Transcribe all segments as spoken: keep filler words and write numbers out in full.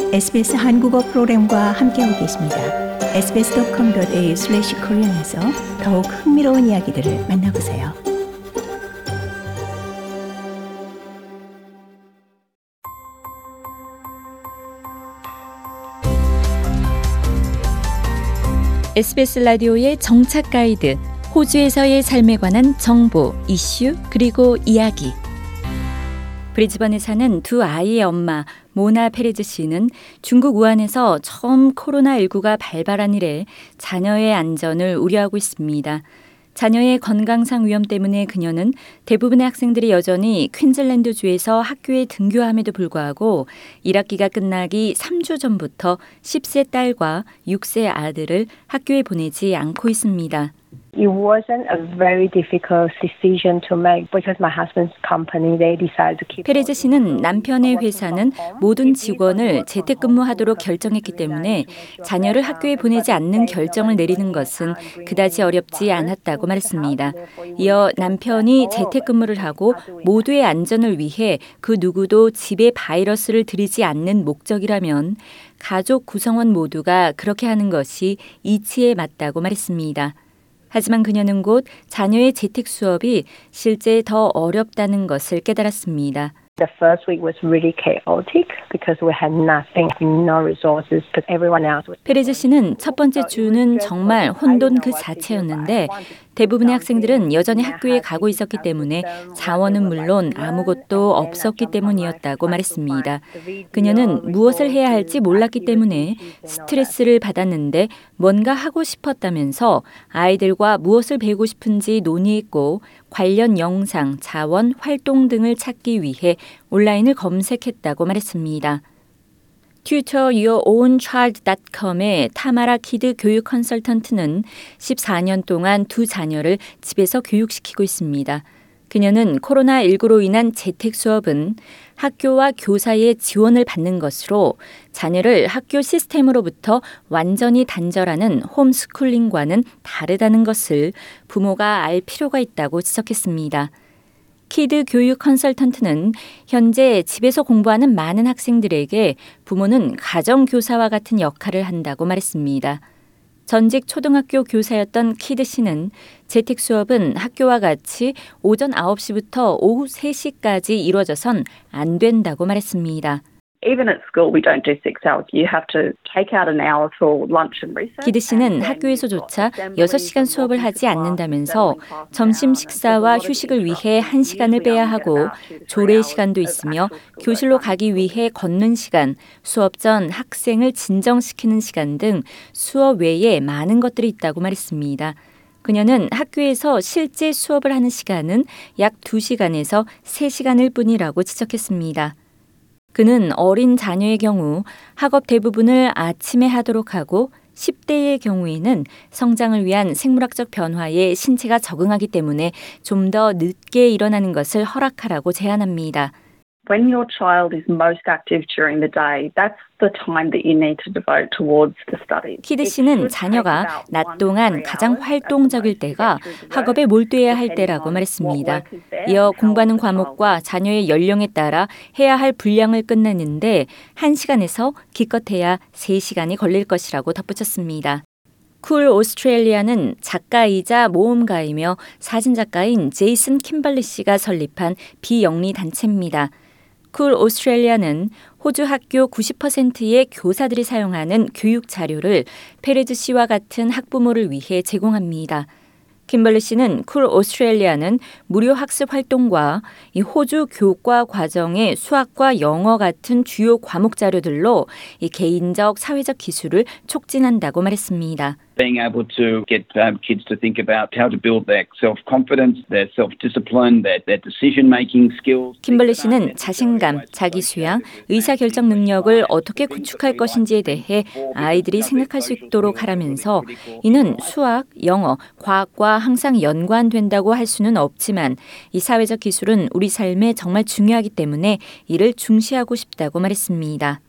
에스비에스 한국어 프로그램과 함께하고 계십니다. 에스비에스 닷컴 닷 에이유 슬래시 코리안에서 더욱 흥미로운 이야기들을 만나보세요. 에스비에스 라디오의 정착 가이드, 호주에서의 삶에 관한 정보, 이슈, 그리고 이야기. 브리즈번에 사는 두 아이의 엄마 모나 페레즈 씨는 중국 우한에서 처음 코로나십구가 발발한 이래 자녀의 안전을 우려하고 있습니다. 자녀의 건강상 위험 때문에 그녀는 대부분의 학생들이 여전히 퀸즐랜드주에서 학교에 등교함에도 불구하고 일 학기가 끝나기 삼 주 전부터 십 세 딸과 육 세 아들을 학교에 보내지 않고 있습니다. It wasn't a very difficult decision to make because my husband's company they decided to keep. 페레즈 씨는 남편의 회사는 모든 직원을 재택근무하도록 결정했기 때문에 자녀를 학교에 보내지 않는 결정을 내리는 것은 그다지 어렵지 않았다고 말했습니다. 이어 남편이 재택근무를 하고 모두의 안전을 위해 그 누구도 집에 바이러스를 들이지 않는 목적이라면 가족 구성원 모두가 그렇게 하는 것이 이치에 맞다고 말했습니다. 하지만 그녀는 곧 자녀의 재택 수업이 실제 더 어렵다는 것을 깨달았습니다. The first week was really chaotic because we had nothing, no resources, because everyone else was. 페레즈 씨는 첫 번째 주는 정말 혼돈 그 자체였는데 대부분의 학생들은 여전히 학교에 가고 있었기 때문에 자원은 물론 아무것도 없었기 때문이었다고 말했습니다. 그녀는 무엇을 해야 할지 몰랐기 때문에 스트레스를 받았는데 뭔가 하고 싶었다면서 아이들과 무엇을 배우고 싶은지 논의했고 관련 영상, 자원, 활동 등을 찾기 위해 온라인을 검색했다고 말했습니다. Tutor Your Own Child 닷컴의 타마라 키드 교육 컨설턴트는 십사 년 동안 두 자녀를 집에서 교육시키고 있습니다. 그녀는 코로나십구로 인한 재택 수업은 학교와 교사의 지원을 받는 것으로 자녀를 학교 시스템으로부터 완전히 단절하는 홈스쿨링과는 다르다는 것을 부모가 알 필요가 있다고 지적했습니다. 키드 교육 컨설턴트는 현재 집에서 공부하는 많은 학생들에게 부모는 가정교사와 같은 역할을 한다고 말했습니다. 전직 초등학교 교사였던 키드 씨는 재택 수업은 학교와 같이 오전 아홉 시부터 오후 세 시까지 이루어져선 안 된다고 말했습니다. Even at school, we don't do six hours. You have to take out an hour for lunch and recess. 키드 씨는 학교에서조차 여섯 시간 수업을 하지 않는다면서 점심 식사와 휴식을 위해 한 시간을 빼야 하고 조례 시간도 있으며 교실로 가기 위해 걷는 시간, 수업 전 학생을 진정시키는 시간 등 수업 외에 많은 것들이 있다고 말했습니다. 그녀는 학교에서 실제 수업을 하는 시간은 약 두 시간에서 세 시간일 뿐이라고 지적했습니다. 그는 어린 자녀의 경우 학업 대부분을 아침에 하도록 하고 십 대의 경우에는 성장을 위한 생물학적 변화에 신체가 적응하기 때문에 좀 더 늦게 일어나는 것을 허락하라고 제안합니다. When your child is most active during the day, that's the time that you need to devote towards the studies. 키드 씨는 자녀가 낮 동안 가장 활동적일 때가 학업에 몰두해야 할 때라고 말했습니다. 이어 공부하는 과목과 자녀의 연령에 따라 해야 할 분량을 끝내는데 한 시간에서 기껏해야 세 시간이 걸릴 것이라고 덧붙였습니다. 쿨 오스트레일리아는 작가이자 모험가이며 사진작가인 제이슨 킴벌리 씨가 설립한 비영리 단체입니다. 쿨 오스트레일리아는 호주 학교 구십 퍼센트의 교사들이 사용하는 교육 자료를 페레즈 씨와 같은 학부모를 위해 제공합니다. 킴벌리 씨는 쿨 오스트레일리아는 무료 학습 활동과 이 호주 교과 과정의 수학과 영어 같은 주요 과목 자료들로 이 개인적 사회적 기술을 촉진한다고 말했습니다. Being able to get um, kids to think about how to build their self-confidence, their self-discipline, their, their decision-making skills. 킴벌리 씨는 자신감, 자기 수양, 의사결정 능력을 어떻게 구축할 것인지에 대해 아이들이 생각할 수 있도록 하라면서 이는 수학, 영어, 과학과 항상 연관된다고 할 수는 없지만 이 사회적 기술은 우리 삶에 정말 중요하기 때문에 이를 중시하고 싶다고 말했습니다.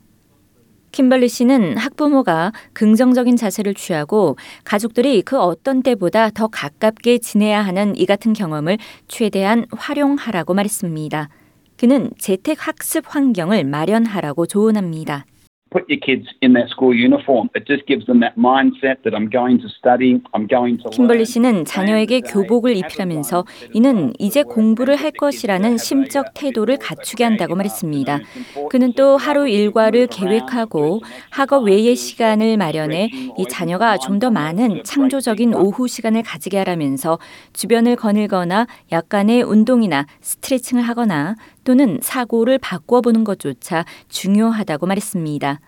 킴벌리 씨는 학부모가 긍정적인 자세를 취하고 가족들이 그 어떤 때보다 더 가깝게 지내야 하는 이 같은 경험을 최대한 활용하라고 말했습니다. 그는 재택 학습 환경을 마련하라고 조언합니다. put your kids in that school uniform. It just gives them that mindset that I'm going to study, I'm going to learn. 킴벌리 씨는 자녀에게 교복을 입히라면서 이는 이제 공부를 할 것이라는 심적 태도를 갖추게 한다고 말했습니다. 그는 또 하루 일과를 계획하고 학업 외의 시간을 마련해 이 자녀가 좀 더 많은 창조적인 오후 시간을 가지게 하라면서 주변을 거닐거나 약간의 운동이나 스트레칭을 하거나 또는 사고를 바꾸어 보는 것조차 중요하다고 말했습니다.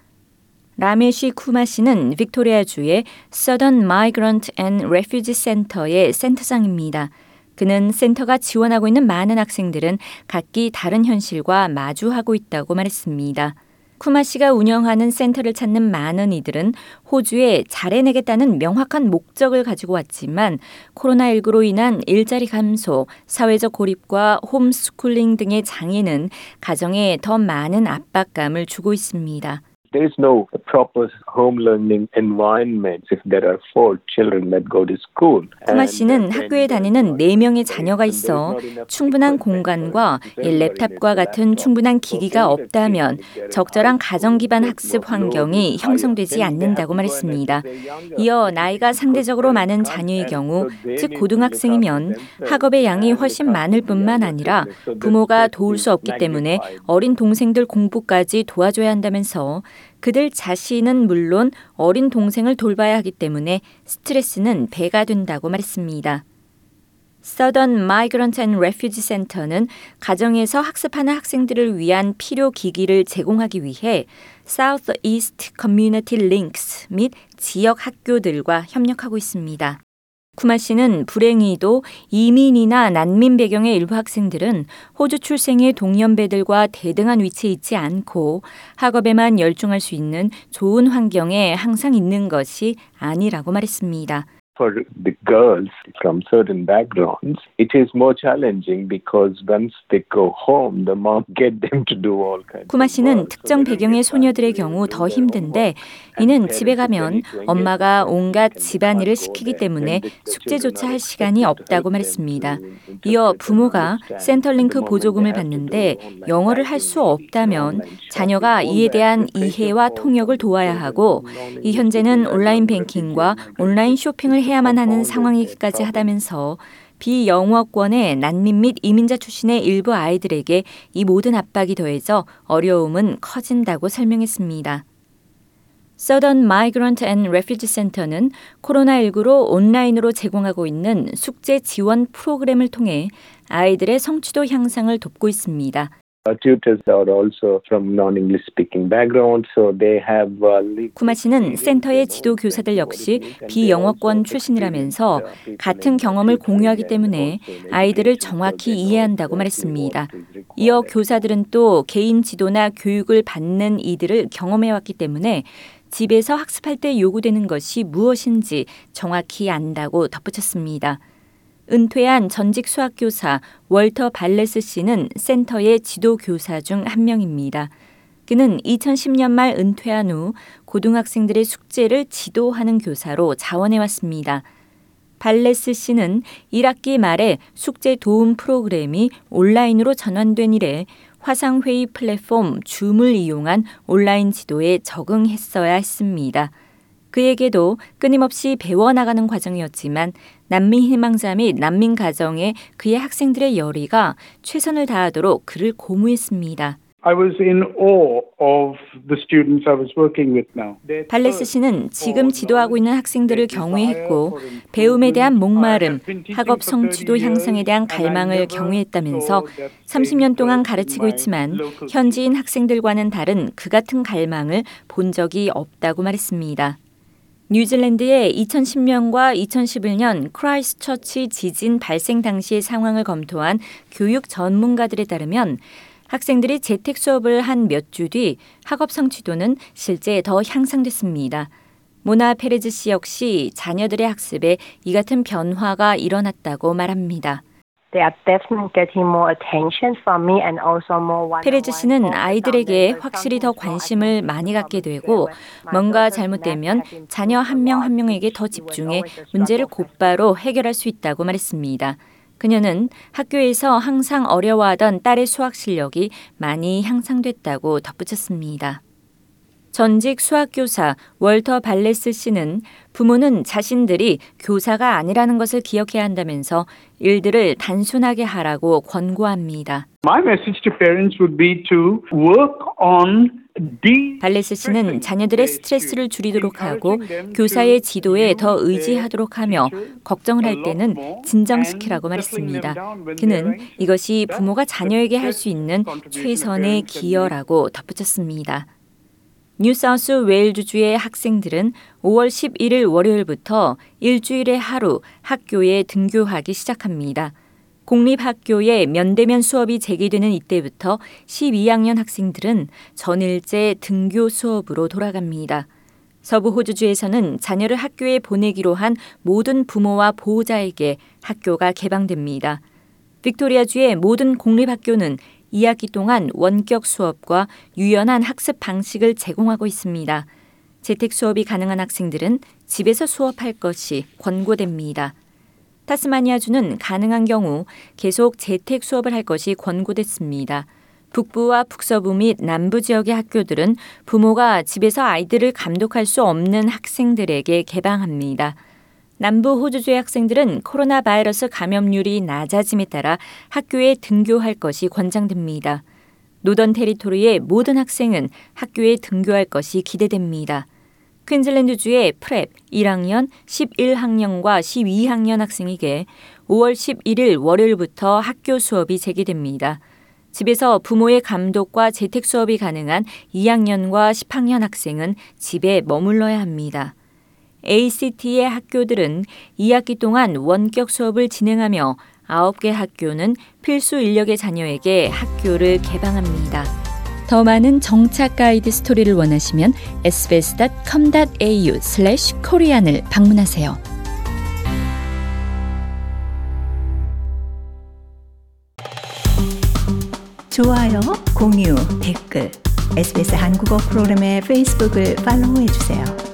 라메시 쿠마 씨는 빅토리아주의 Southern Migrant and Refugee Center의 센터장입니다. 그는 센터가 지원하고 있는 많은 학생들은 각기 다른 현실과 마주하고 있다고 말했습니다. 쿠마 씨가 운영하는 센터를 찾는 많은 이들은 호주에 잘해내겠다는 명확한 목적을 가지고 왔지만 코로나십구로 인한 일자리 감소, 사회적 고립과 홈스쿨링 등의 장애는 가정에 더 많은 압박감을 주고 있습니다. There is no proper home learning environment if there are four children that go to school. 쿠마 씨는 학교에 다니는 네 명의 자녀가 있어 충분한 공간과 랩탑과 같은 충분한 기기가 없다면 적절한 가정 기반 학습 환경이 형성되지 않는다고 말했습니다. 이어 나이가 상대적으로 많은 자녀의 경우, 즉 고등학생이면 학업의 양이 훨씬 많을 뿐만 아니라 부모가 도울 수 없기 때문에 어린 동생들 공부까지 도와줘야 한다면서 그들 자신은 물론 어린 동생을 돌봐야 하기 때문에 스트레스는 배가 된다고 말했습니다. Southern Migrant and Refugee Center는 가정에서 학습하는 학생들을 위한 필요 기기를 제공하기 위해 South East Community Links 및 지역 학교들과 협력하고 있습니다. 쿠마 씨는 불행히도 이민이나 난민 배경의 일부 학생들은 호주 출생의 동년배들과 대등한 위치에 있지 않고 학업에만 열중할 수 있는 좋은 환경에 항상 있는 것이 아니라고 말했습니다. For the girls from certain backgrounds, it is more challenging because once they go home, the mom get them to do all kinds of work. 쿠마 씨는 특정 배경의 소녀들의 경우 더 힘든데 이는 집에 가면 엄마가 온갖 집안일을 시키기 때문에 숙제조차 할 시간이 없다고 말했습니다. 이어 부모가 센터링크 보조금을 받는데 영어를 할 수 없다면 자녀가 이에 대한 이해와 통역을 도와야 하고 이 현재는 온라인 뱅킹과 온라인 쇼핑을 해야만 하는 상황이기까지 하다면서 비영어권의 난민 및 이민자 출신의 일부 아이들에게 이 모든 압박이 더해져 어려움은 커진다고 설명했습니다. Southern Migrant and Refugee Center는 코로나십구로 온라인으로 제공하고 있는 숙제 지원 프로그램을 통해 아이들의 성취도 향상을 돕고 있습니다. Our tutors are also from non-English speaking backgrounds, so they have. 쿠마 씨는 센터의 지도 교사들 역시 비영어권 출신이라면서 같은 경험을 공유하기 때문에 아이들을 정확히 이해한다고 말했습니다. 이어 교사들은 또 개인 지도나 교육을 받는 이들을 경험해왔기 때문에 집에서 학습할 때 요구되는 것이 무엇인지 정확히 안다고 덧붙였습니다. 은퇴한 전직 수학교사 월터 발레스 씨는 센터의 지도교사 중 한 명입니다. 그는 이천십 년 말 은퇴한 후 고등학생들의 숙제를 지도하는 교사로 자원해왔습니다. 발레스 씨는 일 학기 말에 숙제 도움 프로그램이 온라인으로 전환된 이래 화상회의 플랫폼 줌을 이용한 온라인 지도에 적응했어야 했습니다. 그에게도 끊임없이 배워나가는 과정이었지만 난민 희망자 및 난민 가정에 그의 학생들의 열의가 최선을 다하도록 그를 고무했습니다. I was in awe of the students I was working with now. 발레스 씨는 지금 지도하고 있는 학생들을 경외했고 배움에 대한 목마름, 학업 성취도 향상에 대한 갈망을 경외했다면서 삼십 년 동안 가르치고 있지만 현지인 학생들과는 다른 그 같은 갈망을 본 적이 없다고 말했습니다. 뉴질랜드의 이천십 년과 이천십일 년 크라이스트처치 지진 발생 당시의 상황을 검토한 교육 전문가들에 따르면 학생들이 재택 수업을 한 몇 주 뒤 학업 성취도는 실제 더 향상됐습니다. 모나 페레즈 씨 역시 자녀들의 학습에 이 같은 변화가 일어났다고 말합니다. They are definitely getting more attention from me and also more one-on-one. 페레즈 씨는 아이들에게 확실히 더 관심을 많이 갖게 되고 뭔가 잘못되면 자녀 한 명 한 명에게 더 집중해 문제를 곧바로 해결할 수 있다고 말했습니다. 그녀는 학교에서 항상 어려워하던 딸의 수학 실력이 많이 향상됐다고 덧붙였습니다. 전직 수학교사 월터 발레스 씨는 부모는 자신들이 교사가 아니라는 것을 기억해야 한다면서 일들을 단순하게 하라고 권고합니다. My message to parents would be to work on 발레스 씨는 자녀들의 스트레스를 줄이도록 하고 교사의 지도에 더 의지하도록 하며 걱정을 할 때는 진정시키라고 말했습니다. 그는 이것이 부모가 자녀에게 할 수 있는 최선의 기여라고 덧붙였습니다. 뉴사우스 웨일즈주의 학생들은 오월 십일일 월요일부터 일주일에 하루 학교에 등교하기 시작합니다. 공립학교에 면대면 수업이 재개되는 이때부터 십이학년 학생들은 전일제 등교 수업으로 돌아갑니다. 서부 호주주에서는 자녀를 학교에 보내기로 한 모든 부모와 보호자에게 학교가 개방됩니다. 빅토리아주의 모든 공립학교는 이 학기 동안 원격 수업과 유연한 학습 방식을 제공하고 있습니다. 재택 수업이 가능한 학생들은 집에서 수업할 것이 권고됩니다. 타스마니아주는 가능한 경우 계속 재택 수업을 할 것이 권고됐습니다. 북부와 북서부 및 남부 지역의 학교들은 부모가 집에서 아이들을 감독할 수 없는 학생들에게 개방합니다. 남부 호주주의 학생들은 코로나 바이러스 감염률이 낮아짐에 따라 학교에 등교할 것이 권장됩니다. 노던 테리토리의 모든 학생은 학교에 등교할 것이 기대됩니다. 퀸즐랜드주의 프랩 일학년, 십일학년과 십이학년 학생에게 오월 십일일 월요일부터 학교 수업이 재개됩니다. 집에서 부모의 감독과 재택 수업이 가능한 이학년과 십학년 학생은 집에 머물러야 합니다. 에이씨티의 학교들은 이 학기 동안 원격 수업을 진행하며 아홉 개 학교는 필수 인력의 자녀에게 학교를 개방합니다. 더 많은 정착 가이드 스토리를 원하시면 에스비에스 닷 컴 닷 에이유 슬래시 코리안을 방문하세요. 좋아요, 공유, 댓글, 에스비에스 한국어 프로그램의 페이스북을 팔로우해주세요.